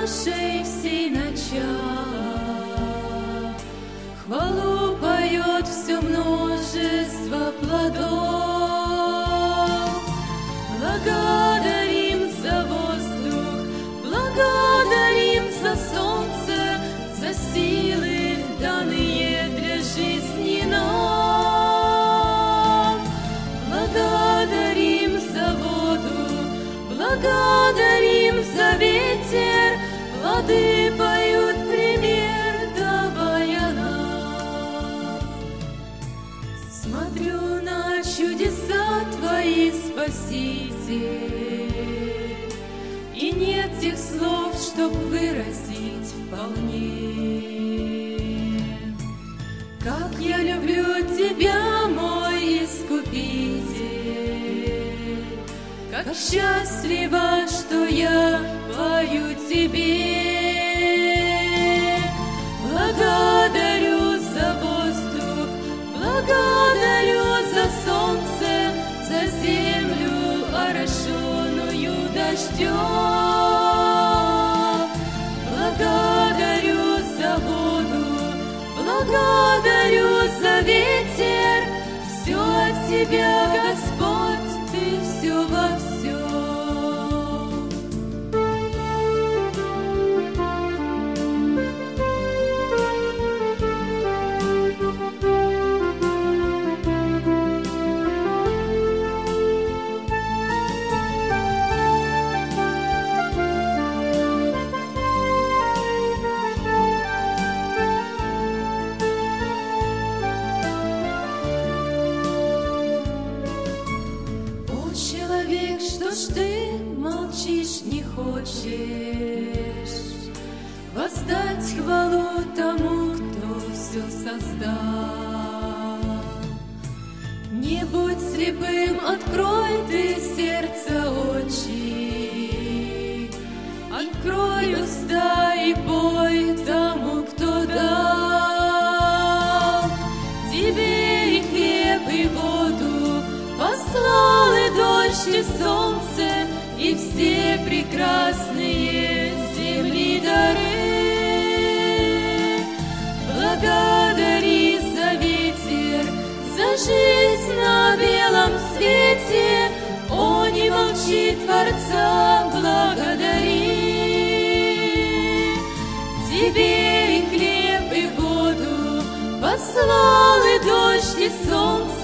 нашей всей начала. Хвалу поет все множество плодов. Благодарим за воздух, благодарим за солнце, за силы, данные для жизни нам. Благодарим за воду, благодарим за ветер, плоды поют пример, давая нам. Смотрю на чудеса Твои, Спаситель, и нет тех слов, чтоб выразить вполне. Как я люблю Тебя, мой Искупитель, как счастлива, что я пою Тебе. Благодарю за воздух, благодарю за солнце, за землю, орошенную дождем. Благодарю за воду, благодарю за ветер, все от Тебя, Господь, Ты все во всем. Человек, что ж ты молчишь, не хочешь воздать хвалу тому, кто все создал? Не будь слепым, открой ты сердце, очи, открой уста и пой тому, кто дал тебе и хлеб, и воду, послал и дождь, и солнце, и все прекрасные земли дары. Благодари за ветер, за жизнь на белом свете, о, не молчи, Творца благодари. Тебе и хлеб, и воду послал и дождь, и солнце,